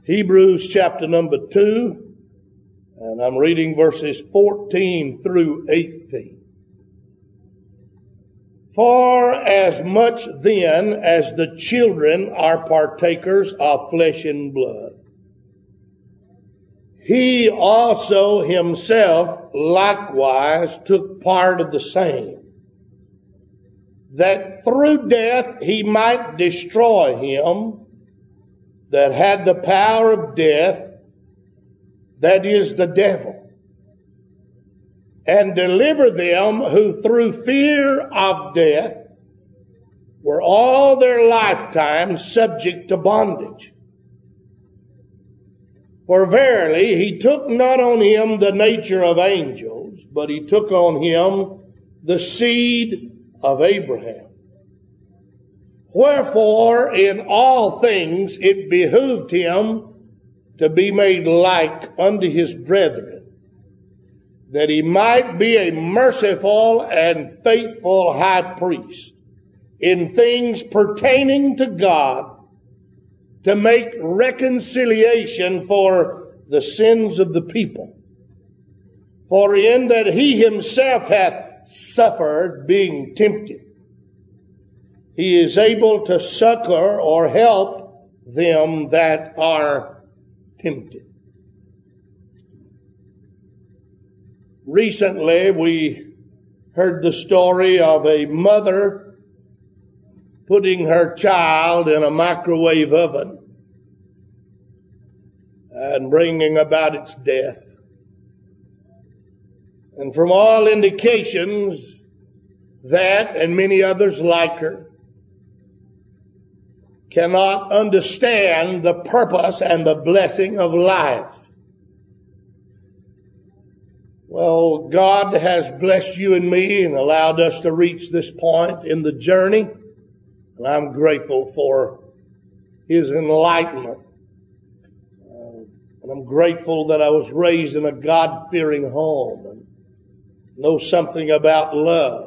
Hebrews chapter number 2, and I'm reading verses 14 through 18. For as much then as the children are partakers of flesh and blood, he also himself likewise took part of the same, that through death he might destroy him that had the power of death, that is the devil, and deliver them who through fear of death were all their lifetime subject to bondage. For verily he took not on him the nature of angels, but he took on him the seed of Abraham. Wherefore in all things it behooved him to be made like unto his brethren, that he might be a merciful and faithful high priest in things pertaining to God, to make reconciliation for the sins of the people. For in that he himself hath suffered being tempted, he is able to succor or help them that are tempted. Recently, we heard the story of a mother putting her child in a microwave oven and bringing about its death. And from all indications, that and many others like her cannot understand the purpose and the blessing of life. Well, God has blessed you and me and allowed us to reach this point in the journey, and I'm grateful for His enlightenment. And I'm grateful that I was raised in a God-fearing home and know something about love.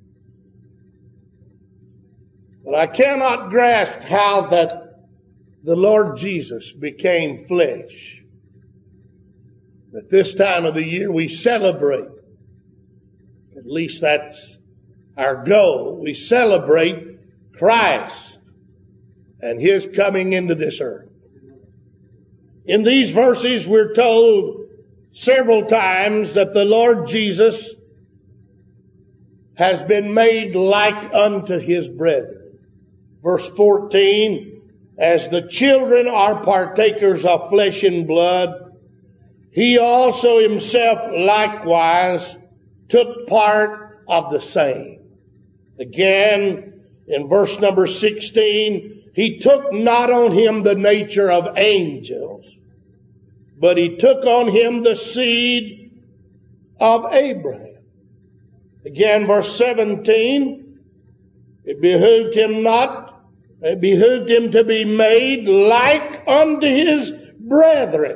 But I cannot grasp how that the Lord Jesus became flesh. At this time of the year we celebrate, at least that's our goal, we celebrate Christ and His coming into this earth. In these verses we're told several times that the Lord Jesus has been made like unto His brethren. Verse 14, as the children are partakers of flesh and blood, He also Himself likewise took part of the same. Again, in verse number 16, He took not on Him the nature of angels, but He took on Him the seed of Abraham. Again, verse 17, it behooved Him to be made like unto His brethren.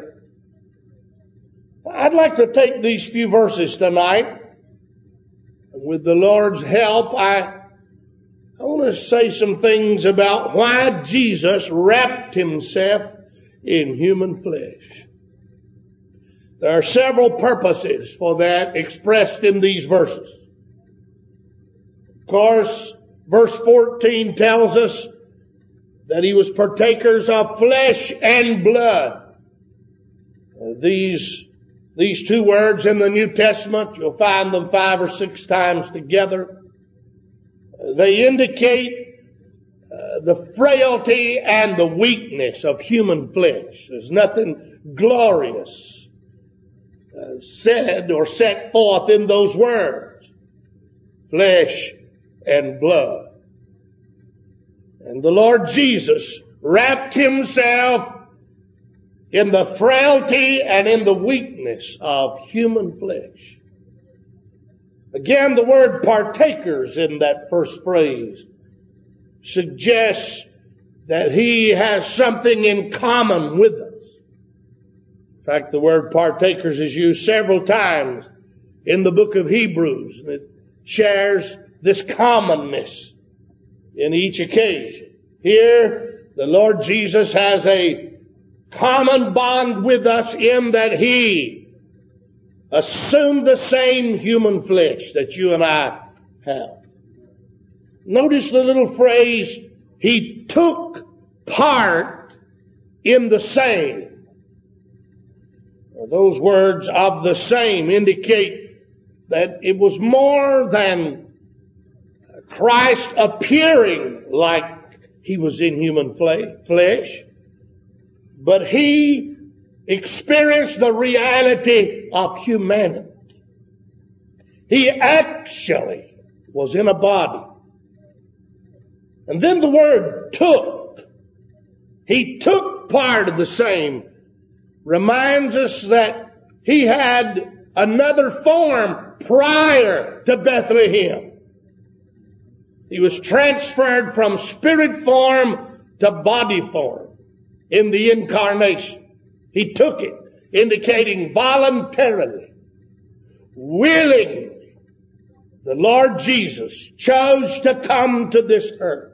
I'd like to take these few verses tonight. With the Lord's help, I want to say some things about why Jesus wrapped Himself in human flesh. There are several purposes for that expressed in these verses. Of course, verse 14 tells us that He was partakers of flesh and blood. These two words in the New Testament, you'll find them 5 or 6 times together. They indicate the frailty and the weakness of human flesh. There's nothing glorious said or set forth in those words. Flesh and blood. And the Lord Jesus wrapped Himself in the frailty and in the weakness of human flesh. Again, the word partakers in that first phrase suggests that He has something in common with us. In fact, the word partakers is used several times in the book of Hebrews, and it shares this commonness in each occasion. Here, the Lord Jesus has a common bond with us in that he assumed the same human flesh that you and I have. Notice the little phrase, he took part in the same. Those words of the same indicate that it was more than Christ appearing like he was in human flesh, but he experienced the reality of humanity. He actually was in a body. And then the word took. He took part of the same. Reminds us that he had another form prior to Bethlehem. He was transferred from spirit form to body form in the incarnation. He took it, indicating voluntarily, willingly, the Lord Jesus chose to come to this earth.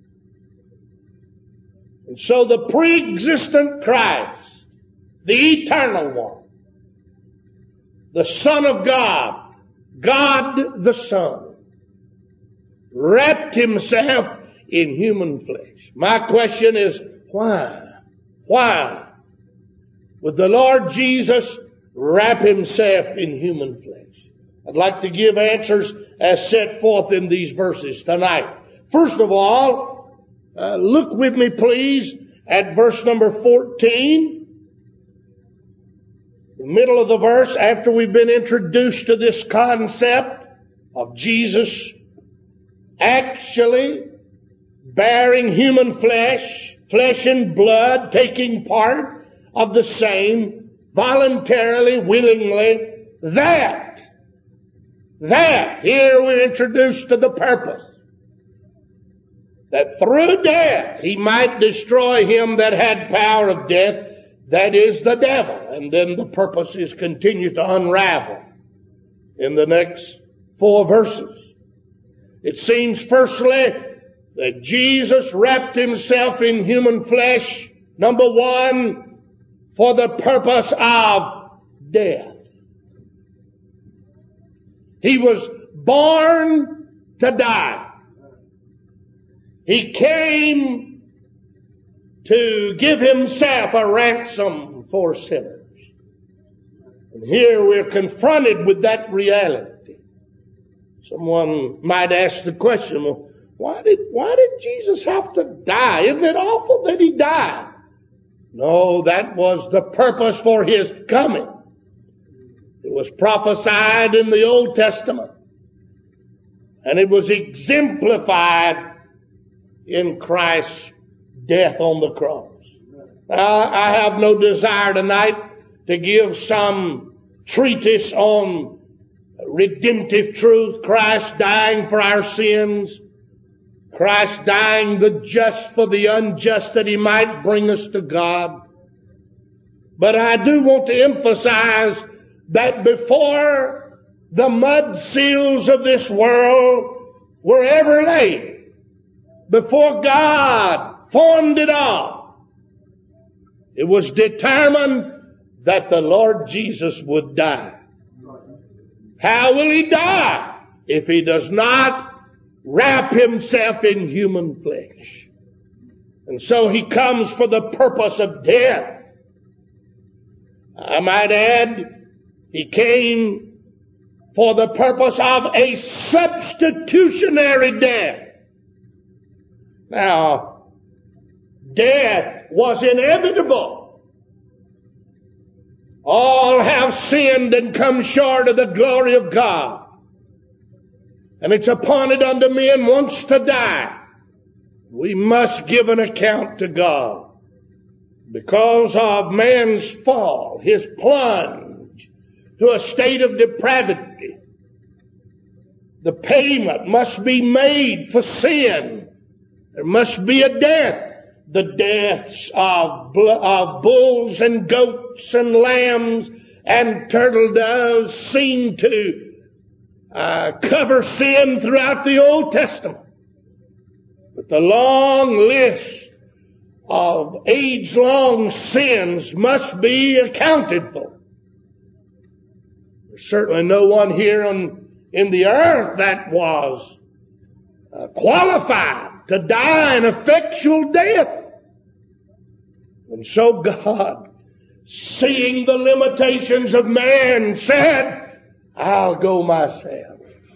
And so the pre-existent Christ, the eternal one, the Son of God, God the Son, wrapped himself in human flesh. My question is, why? Why would the Lord Jesus wrap himself in human flesh? I'd like to give answers as set forth in these verses tonight. First of all, look with me please at verse number 14. The middle of the verse, after we've been introduced to this concept of Jesus actually bearing human flesh, flesh and blood, taking part of the same, voluntarily, willingly, that, here we're introduced to the purpose. That through death, he might destroy him that had power of death, that is the devil. And then the purpose is continued to unravel in the next 4 verses. It seems firstly that Jesus wrapped himself in human flesh, number 1, for the purpose of death. He was born to die. He came to give himself a ransom for sinners. And here we're confronted with that reality. Someone might ask the question, well, why did Jesus have to die? Isn't it awful that he died? No, that was the purpose for his coming. It was prophesied in the Old Testament, and it was exemplified in Christ's death on the cross. Now, I have no desire tonight to give some treatise on redemptive truth, Christ dying for our sins, Christ dying the just for the unjust that he might bring us to God. But I do want to emphasize that before the mud seals of this world were ever laid, before God formed it all, it was determined that the Lord Jesus would die. How will he die if he does not wrap himself in human flesh? And so he comes for the purpose of death. I might add, he came for the purpose of a substitutionary death. Now, death was inevitable. All have sinned and come short of the glory of God. And it's appointed unto men once to die. We must give an account to God. Because of man's fall, his plunge to a state of depravity, the payment must be made for sin. There must be a death. The deaths of bulls and goats and lambs and turtle doves seem to cover sin throughout the Old Testament. But the long list of age-long sins must be accounted for. There's certainly no one here in the earth that was qualified to die an effectual death. And so God, seeing the limitations of man, said, I'll go myself.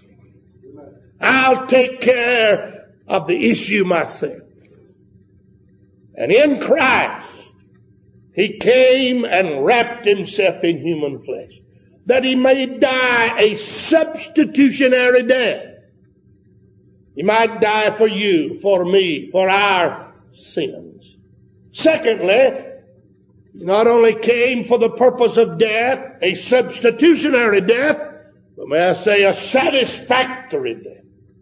I'll take care of the issue myself. And in Christ, He came and wrapped Himself in human flesh, that He may die a substitutionary death. He might die for you, for me, for our sins. Secondly, He not only came for the purpose of death, a substitutionary death, but may I say a satisfactory death.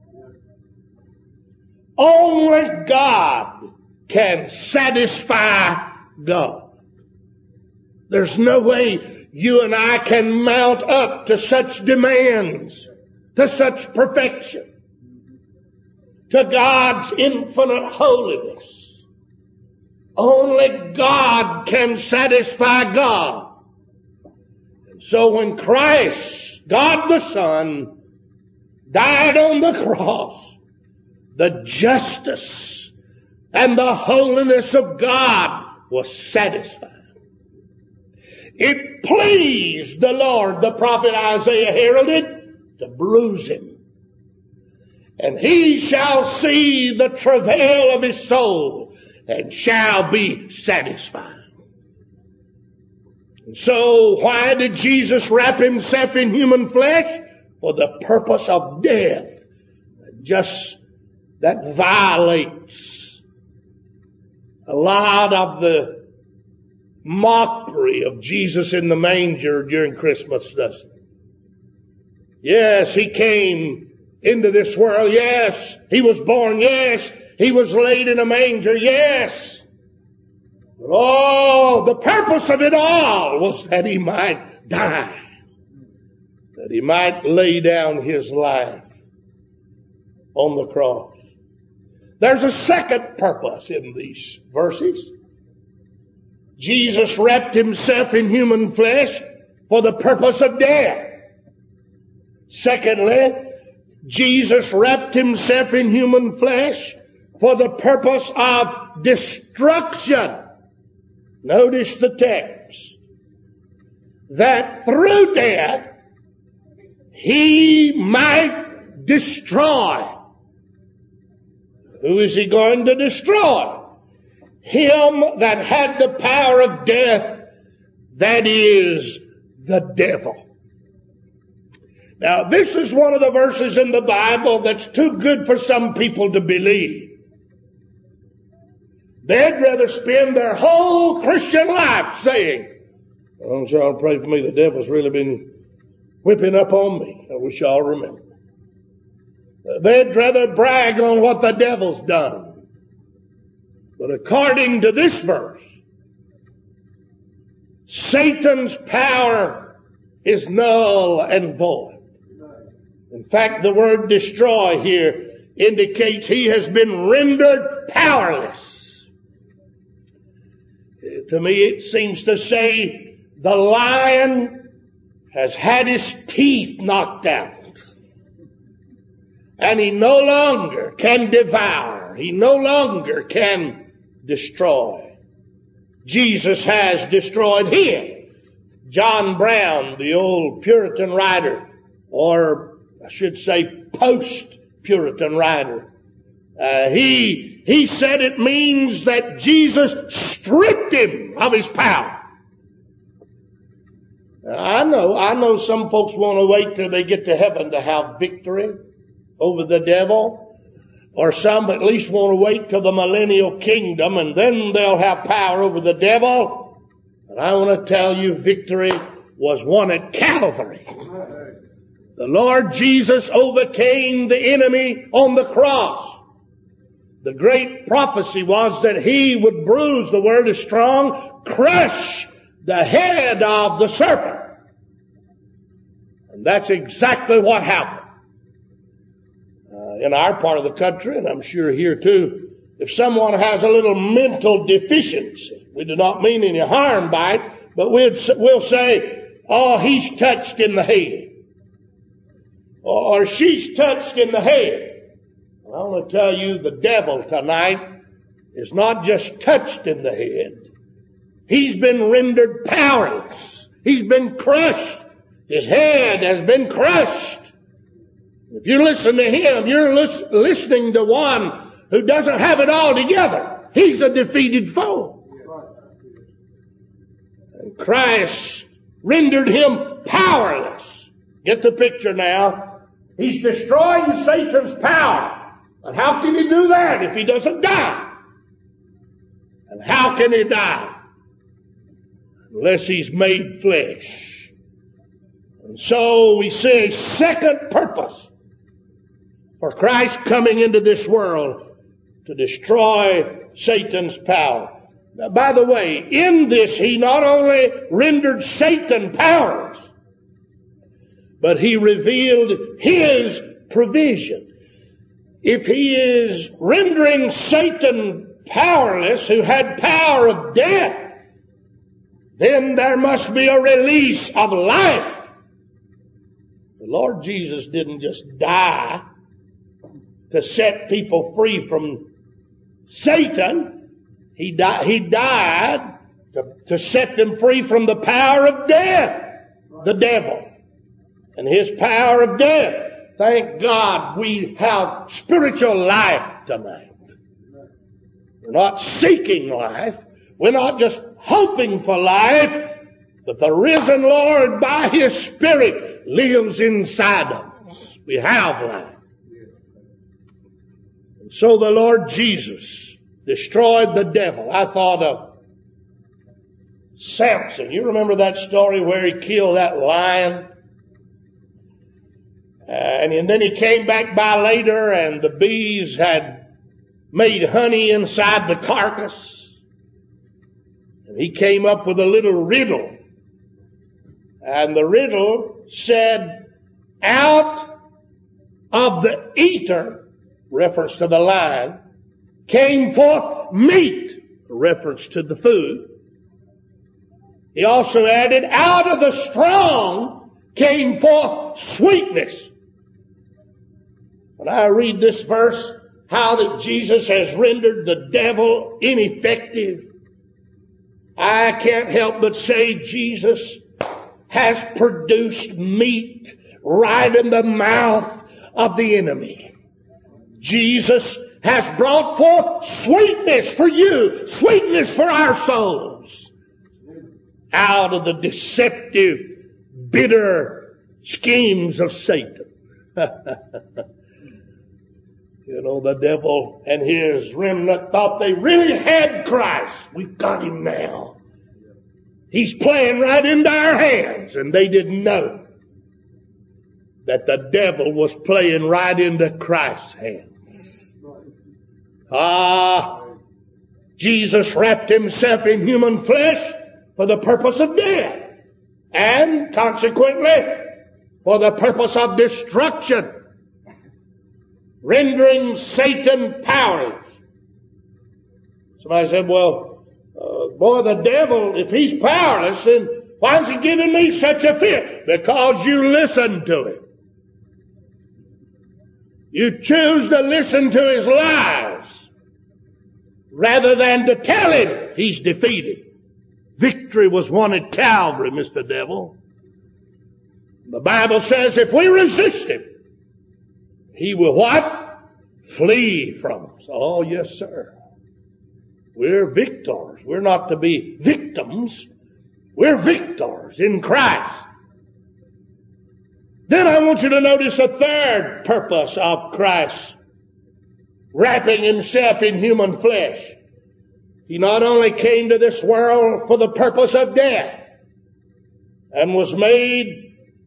Only God can satisfy God. There's no way you and I can mount up to such demands, to such perfection, to God's infinite holiness. Only God can satisfy God. And so when Christ, God the Son, died on the cross, the justice and the holiness of God was satisfied. It pleased the Lord, the prophet Isaiah heralded, to bruise Him. And He shall see the travail of His soul and shall be satisfied. And so why did Jesus wrap Himself in human flesh? For the purpose of death. Just that violates a lot of the mockery of Jesus in the manger during Christmas, doesn't it? Yes, He came into this world. Yes, He was born. Yes, He was laid in a manger. Yes. But oh, the purpose of it all was that He might die, that He might lay down His life on the cross. There's a second purpose in these verses. Jesus wrapped Himself in human flesh for the purpose of death. Secondly, Jesus wrapped Himself in human flesh for the purpose of destruction. Notice the text. That through death, He might destroy. Who is He going to destroy? Him that had the power of death, that is the devil. Now, this is one of the verses in the Bible that's too good for some people to believe. They'd rather spend their whole Christian life saying, I want y'all to pray for me, the devil's really been whipping up on me. I wish y'all remember. They'd rather brag on what the devil's done. But according to this verse, Satan's power is null and void. In fact, the word destroy here indicates he has been rendered powerless. To me, it seems to say the lion has had his teeth knocked out. And he no longer can devour. He no longer can destroy. Jesus has destroyed him. John Brown, the old Puritan writer, or I should say post-Puritan writer, he said it means that Jesus stripped him of his power. Now, I know some folks want to wait till they get to heaven to have victory over the devil, or some at least want to wait till the millennial kingdom and then they'll have power over the devil. And I want to tell you, victory was won at Calvary. The Lord Jesus overcame the enemy on the cross. The great prophecy was that He would bruise, the word is strong, crush the head of the serpent. And that's exactly what happened. In our part of the country, and I'm sure here too, if someone has a little mental deficiency, we do not mean any harm by it, but we'll say, oh, he's touched in the head. Or she's touched in the head. I want to tell you, the devil tonight is not just touched in the head. He's been rendered powerless. He's been crushed. His head has been crushed. If you listen to him, you're listening to one who doesn't have it all together. He's a defeated foe. And Christ rendered him powerless. Get the picture now. He's destroying Satan's power. But how can he do that if he doesn't die? And how can he die? Unless he's made flesh. And so we see a second purpose for Christ coming into this world to destroy Satan's power. Now, by the way, in this he not only rendered Satan powerless, but he revealed his provision. If he is rendering Satan powerless, who had power of death, then there must be a release of life. The Lord Jesus didn't just die to set people free from Satan. He died to set them free from the power of death, the devil, and his power of death. Thank God we have spiritual life tonight. We're not seeking life. We're not just hoping for life, but the risen Lord by his Spirit lives inside of us. We have life. And so the Lord Jesus destroyed the devil. I thought of Samson. You remember that story where he killed that lion? And then he came back by later and the bees had made honey inside the carcass. And he came up with a little riddle. And the riddle said, out of the eater, reference to the lion, came forth meat, reference to the food. He also added, out of the strong came forth sweetness. When I read this verse, how that Jesus has rendered the devil ineffective, I can't help but say Jesus has produced meat right in the mouth of the enemy. Jesus has brought forth sweetness for you, sweetness for our souls, out of the deceptive, bitter schemes of Satan. You know, the devil and his remnant thought they really had Christ. We've got him now. He's playing right into our hands. And they didn't know that the devil was playing right into Christ's hands. Jesus wrapped himself in human flesh for the purpose of death. And consequently, for the purpose of destruction. Rendering Satan powerless. Somebody said, well, boy, the devil, if he's powerless, then why is he giving me such a fit? Because you listen to him. You choose to listen to his lies rather than to tell him he's defeated. Victory was won at Calvary, Mr. Devil. The Bible says if we resist him, he will what? Flee from us. Oh, yes, sir. We're victors. We're not to be victims. We're victors in Christ. Then I want you to notice a third purpose of Christ wrapping himself in human flesh. He not only came to this world for the purpose of death and was made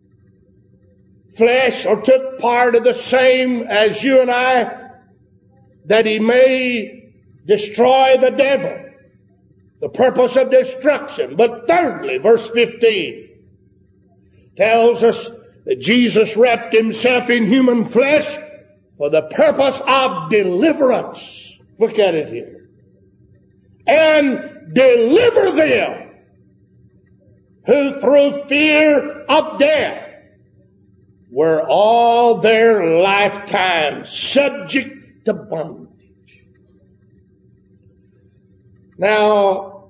flesh or took part of the same as you and I, that he may destroy the devil, the purpose of destruction. But thirdly, verse 15 tells us that Jesus wrapped himself in human flesh for the purpose of deliverance. Look at it here. And deliver them who through fear of death were all their lifetime subject to bondage. Now,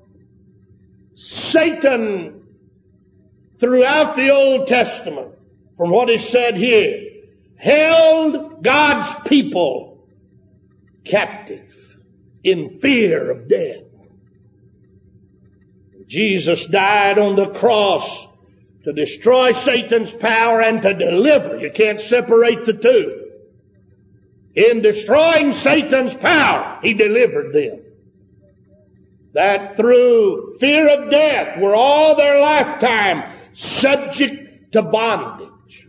Satan, throughout the Old Testament, from what is said here, held God's people captive in fear of death. Jesus died on the cross to destroy Satan's power and to deliver. You can't separate the two. In destroying Satan's power, he delivered them. That through fear of death were all their lifetime subject to bondage.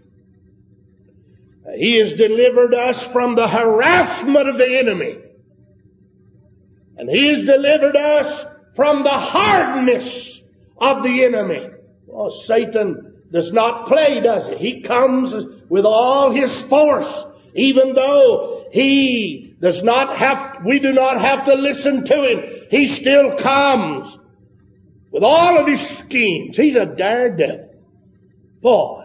He has delivered us from the harassment of the enemy. And he has delivered us from the hardness of the enemy. Well, Satan does not play, does he? He comes with all his force, even though we do not have to listen to him. He still comes with all of his schemes. He's a daredevil. Boy,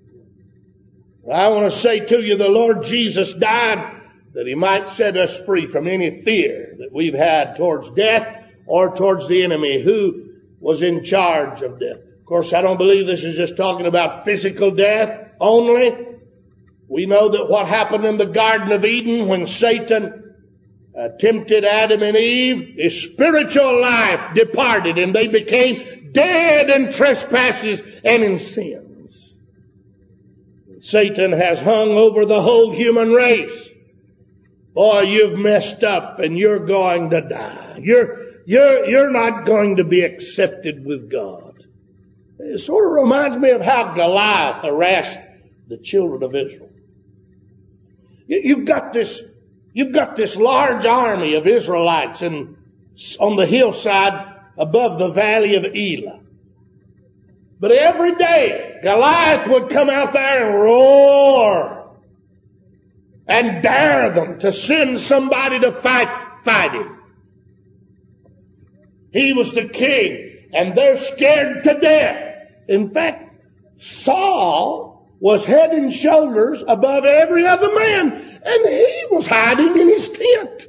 I want to say to you, the Lord Jesus died that he might set us free from any fear that we've had towards death or towards the enemy who was in charge of death. Of course, I don't believe this is just talking about physical death only. We know that what happened in the Garden of Eden when Satan tempted Adam and Eve, his spiritual life departed and they became dead in trespasses and in sins. Satan has hung over the whole human race. Boy, you've messed up and you're going to die. You're not going to be accepted with God. It sort of reminds me of how Goliath harassed the children of Israel. You've got this large army of Israelites on the hillside above the valley of Elah. But every day, Goliath would come out there and roar and dare them to send somebody to fight him. He was the king, and they're scared to death. In fact, Saul was head and shoulders above every other man, and he was hiding in his tent.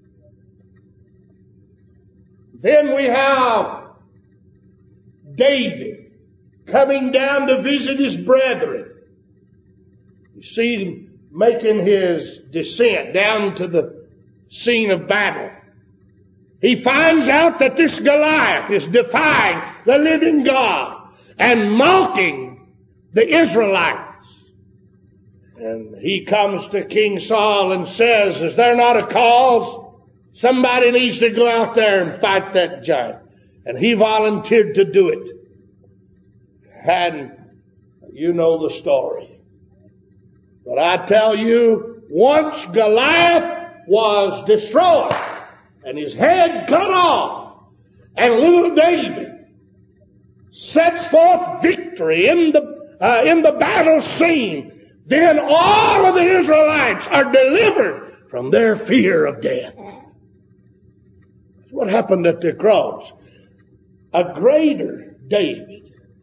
Then we have David coming down to visit his brethren. You see him making his descent down to the scene of battle. He finds out that this Goliath is defying the living God and mocking the Israelites. And he comes to King Saul and says, is there not a cause? Somebody needs to go out there and fight that giant. And he volunteered to do it. And you know the story. But I tell you, once Goliath was destroyed and his head cut off, and little David sets forth victory in the battle scene, then all of the Israelites are delivered from their fear of death. That's what happened at the cross. A greater David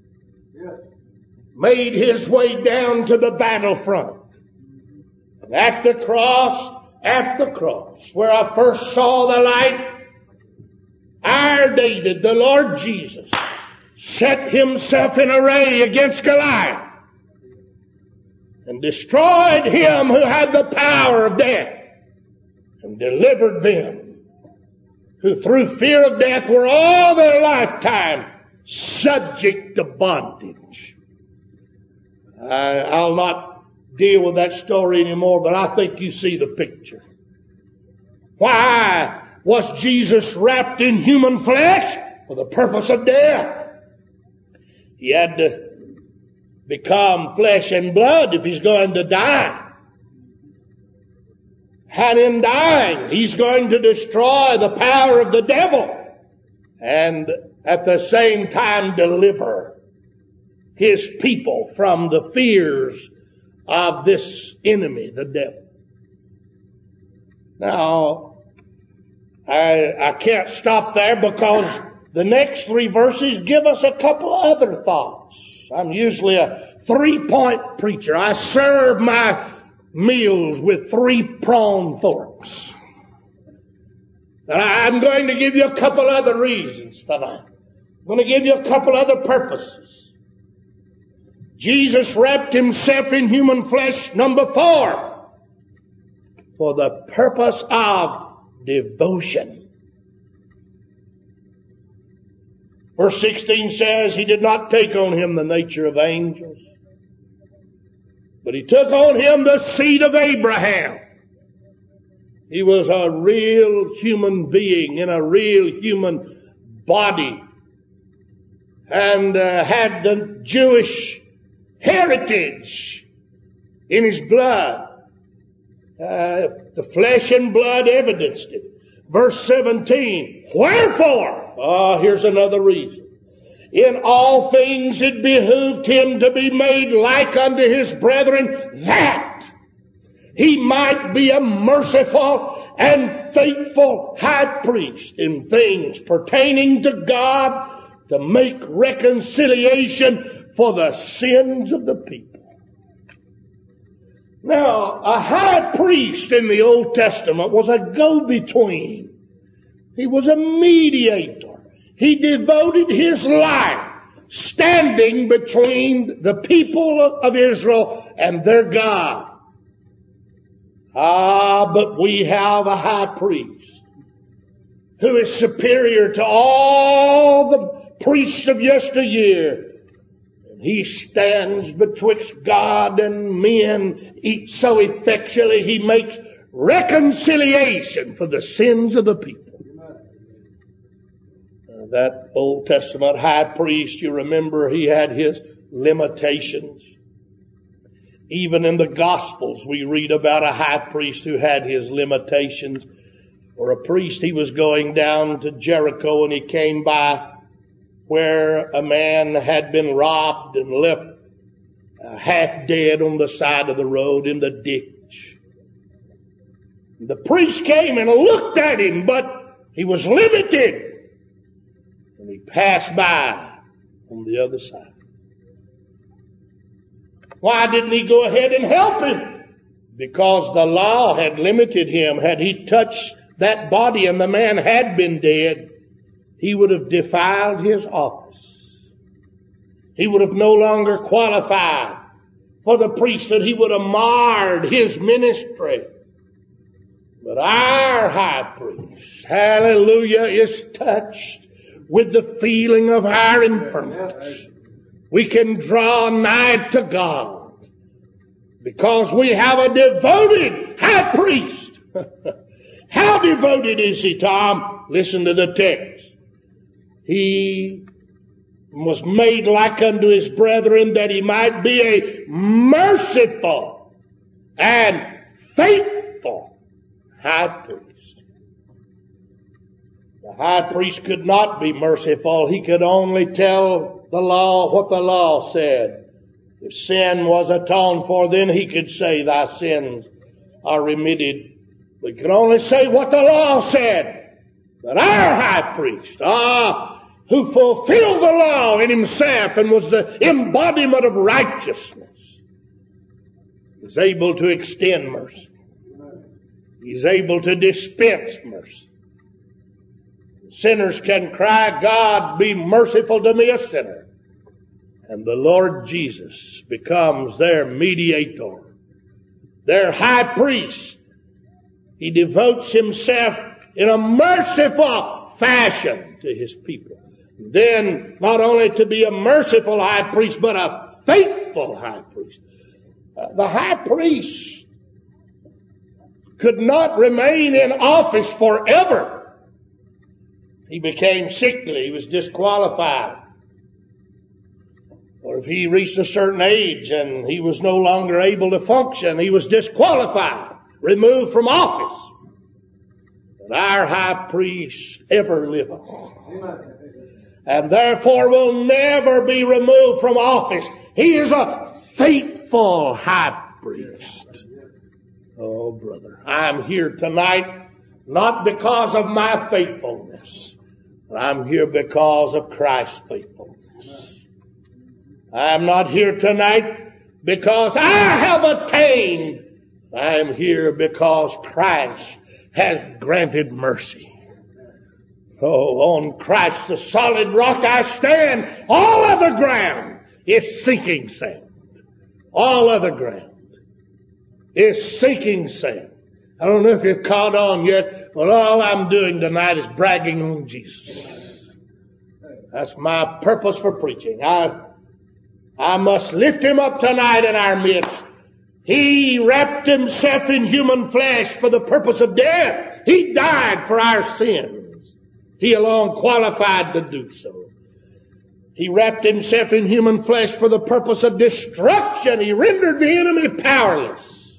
made his way down to the battlefront. And at the cross, where I first saw the light, our David, the Lord Jesus, set himself in array against Goliath and destroyed him who had the power of death and delivered them who through fear of death were all their lifetime subject to bondage. I'll not deal with that story anymore, but I think you see the picture. Why was Jesus wrapped in human flesh? For the purpose of death. He had to become flesh and blood if he's going to die. And in dying, he's going to destroy the power of the devil and at the same time deliver his people from the fears of this enemy, the devil. Now, I can't stop there because the next 3 verses give us a couple other thoughts. I'm usually a 3-point preacher. I serve my meals with 3-pronged forks. And I'm going to give you a couple other reasons tonight. I'm going to give you a couple other purposes. Jesus wrapped himself in human flesh, number 4, for the purpose of devotion. Verse 16 says, he did not take on him the nature of angels, but he took on him the seed of Abraham. He was a real human being in a real human body and had the Jewish heritage in his blood. The flesh and blood evidenced it. Verse 17, wherefore, here's another reason. In all things it behooved him to be made like unto his brethren, that he might be a merciful and faithful high priest in things pertaining to God, to make reconciliation for the sins of the people. Now, a high priest in the Old Testament was a go-between. He was a mediator. He devoted his life standing between the people of Israel and their God. But we have a high priest who is superior to all the priests of yesteryear. He stands betwixt God and men so effectually he makes reconciliation for the sins of the people. That Old Testament high priest, you remember, he had his limitations. Even in the Gospels, we read about a high priest who had his limitations. For a priest, he was going down to Jericho and he came by where a man had been robbed and left half dead on the side of the road in the ditch. The priest came and looked at him, but he was limited. And he passed by on the other side. Why didn't he go ahead and help him? Because the law had limited him. Had he touched that body and the man had been dead, he would have defiled his office. He would have no longer qualified for the priesthood. He would have marred his ministry. But our high priest, hallelujah, is touched with the feeling of our infirmities. We can draw nigh to God because we have a devoted high priest. How devoted is he, Tom? Listen to the text. He was made like unto his brethren that he might be a merciful and faithful high priest. The high priest could not be merciful. He could only tell the law what the law said. If sin was atoned for, then he could say, thy sins are remitted. We could only say what the law said. But our high priest, who fulfilled the law in himself and was the embodiment of righteousness, is able to extend mercy. He's able to dispense mercy. Sinners can cry, God, be merciful to me, a sinner. And the Lord Jesus becomes their mediator, their high priest. He devotes himself in a merciful fashion to his people. Then, not only to be a merciful high priest, but a faithful high priest. The high priest could not remain in office forever. He became sickly. He was disqualified. Or if he reached a certain age and he was no longer able to function, he was disqualified, removed from office. But our high priest ever liveth, and therefore will never be removed from office. He is a faithful high priest. Oh, brother, I'm here tonight not because of my faithfulness, but I'm here because of Christ's faithfulness. I'm not here tonight because I have attained. I'm here because Christ has granted mercy. Oh, on Christ the solid rock I stand. All other ground is sinking sand. All other ground is sinking sand. I don't know if you've caught on yet, but all I'm doing tonight is bragging on Jesus. That's my purpose for preaching. I must lift him up tonight in our midst. He wrapped himself in human flesh for the purpose of death. He died for our sins. He alone qualified to do so. He wrapped himself in human flesh for the purpose of destruction. He rendered the enemy powerless.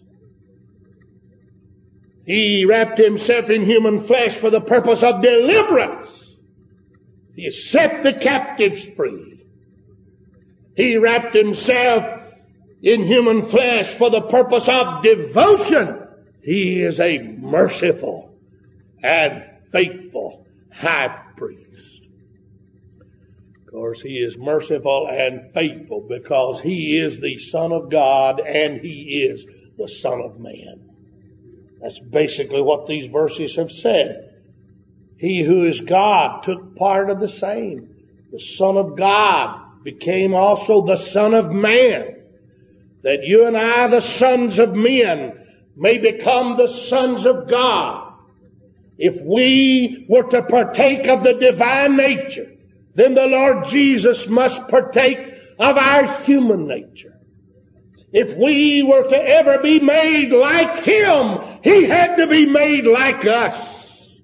He wrapped himself in human flesh for the purpose of deliverance. He set the captives free. He wrapped himself in human flesh for the purpose of devotion. He is a merciful and faithful high priest. Of course, he is merciful and faithful because he is the Son of God and he is the Son of Man. That's basically what these verses have said. He who is God took part of the same. The Son of God became also the Son of Man, that you and I, the sons of men, may become the sons of God. If we were to partake of the divine nature, then the Lord Jesus must partake of our human nature. If we were to ever be made like him, he had to be made like us.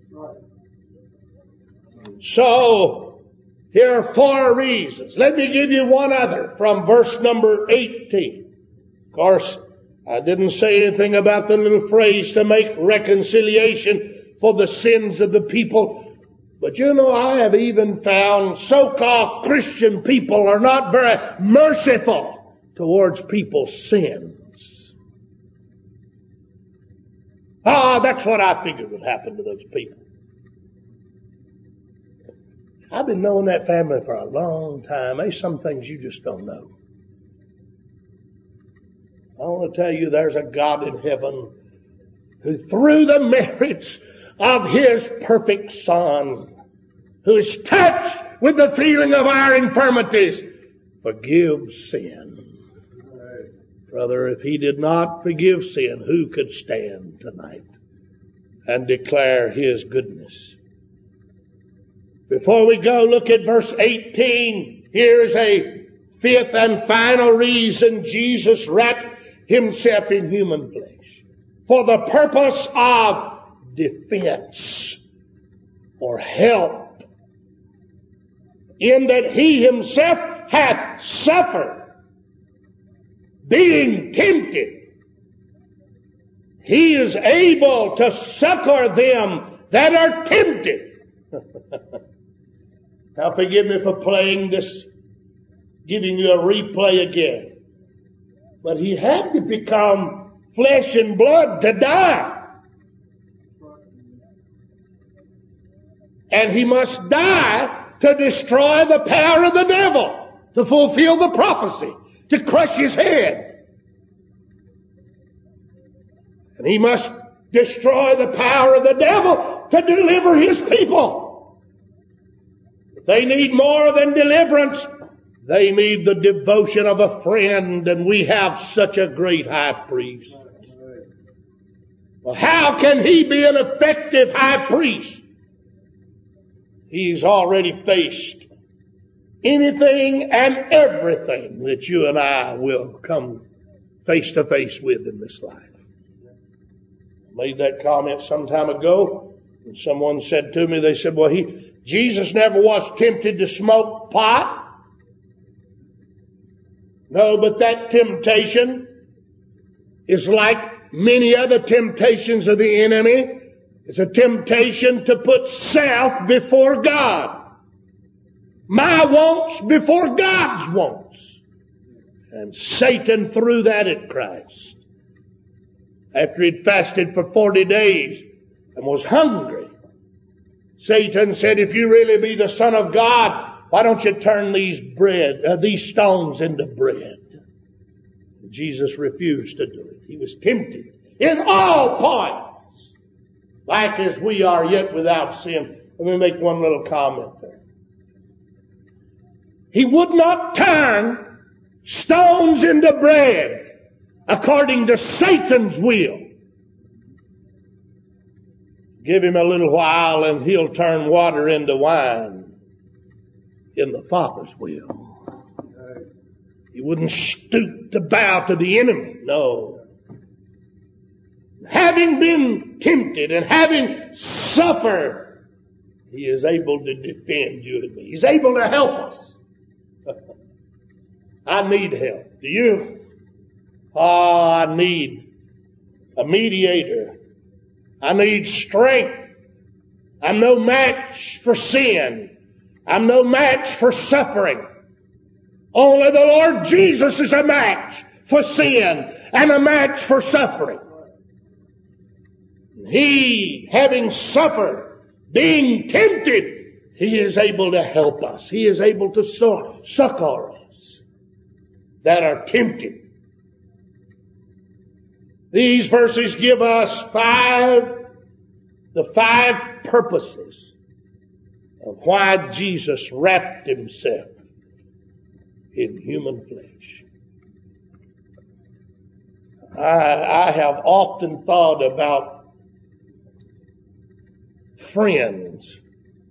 So, here are 4 reasons. Let me give you one other from verse number 18. Of course, I didn't say anything about the little phrase to make reconciliation for the sins of the people. But you know, I have even found so-called Christian people are not very merciful towards people's sins. That's what I figured would happen to those people. I've been knowing that family for a long time. There's some things you just don't know. I want to tell you there's a God in heaven who, through the merits of his perfect Son, who is touched with the feeling of our infirmities, forgives sin. Brother, if he did not forgive sin, who could stand tonight and declare his goodness? Before we go, look at verse 18. Here's a 5th and final reason Jesus wrapped himself in human flesh. For the purpose of defense or help, in that he himself hath suffered, being tempted. He is able to succor them that are tempted. Now forgive me for playing this, giving you a replay again. But he had to become flesh and blood to die. And he must die to destroy the power of the devil, to fulfill the prophecy, to crush his head. And he must destroy the power of the devil to deliver his people. They need more than deliverance. They need the devotion of a friend, and we have such a great high priest. Well, how can he be an effective high priest? He's already faced anything and everything that you and I will come face to face with in this life. I made that comment some time ago, and someone said to me, they said, well, Jesus never was tempted to smoke pot. No, but that temptation is like many other temptations of the enemy. It's a temptation to put self before God. My wants before God's wants. And Satan threw that at Christ. After he'd fasted for 40 days and was hungry. Satan said, if you really be the Son of God, why don't you turn these stones into bread? Jesus refused to do it. He was tempted in all points, like as we are, yet without sin. Let me make one little comment there. He would not turn stones into bread according to Satan's will. Give him a little while and he'll turn water into wine in the Father's will. He wouldn't stoop to bow to the enemy. No. Having been tempted and having suffered, he is able to defend you and me. He's able to help us. I need help. Do you? Oh, I need a mediator. I need strength. I'm no match for sin. I'm no match for suffering. Only the Lord Jesus is a match for sin and a match for suffering. He, having suffered, being tempted, he is able to help us. He is able to succor us that are tempted. These verses give us the five purposes of why Jesus wrapped himself in human flesh. I have often thought about friends.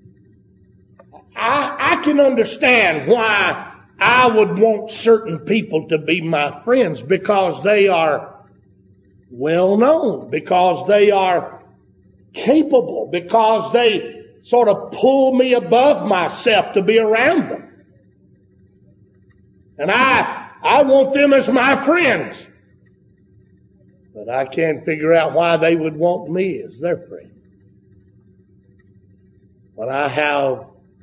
I can understand why I would want certain people to be my friends, because they are well known, because they are capable, because they sort of pull me above myself to be around them. And I want them as my friends. But I can't figure out why they would want me as their friend, when I have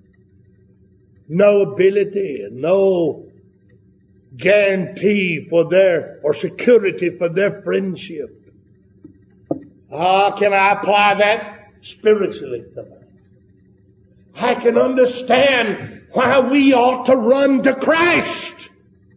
no ability and no guarantee for or security for their friendship. How can I apply that spiritually to me? I can understand why we ought to run to Christ.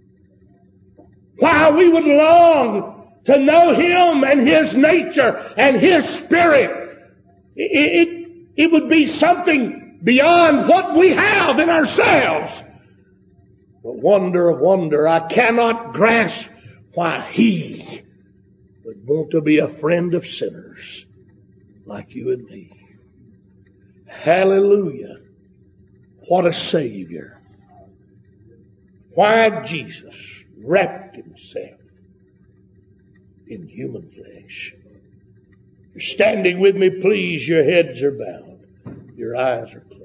Why we would long to know Him and His nature and His Spirit. It would be something beyond what we have in ourselves. But wonder of wonder, I cannot grasp why He would want to be a friend of sinners like you and me. Hallelujah. What a Savior. Why Jesus wrapped Himself in human flesh. You're standing with me, please. Your heads are bowed. Your eyes are closed.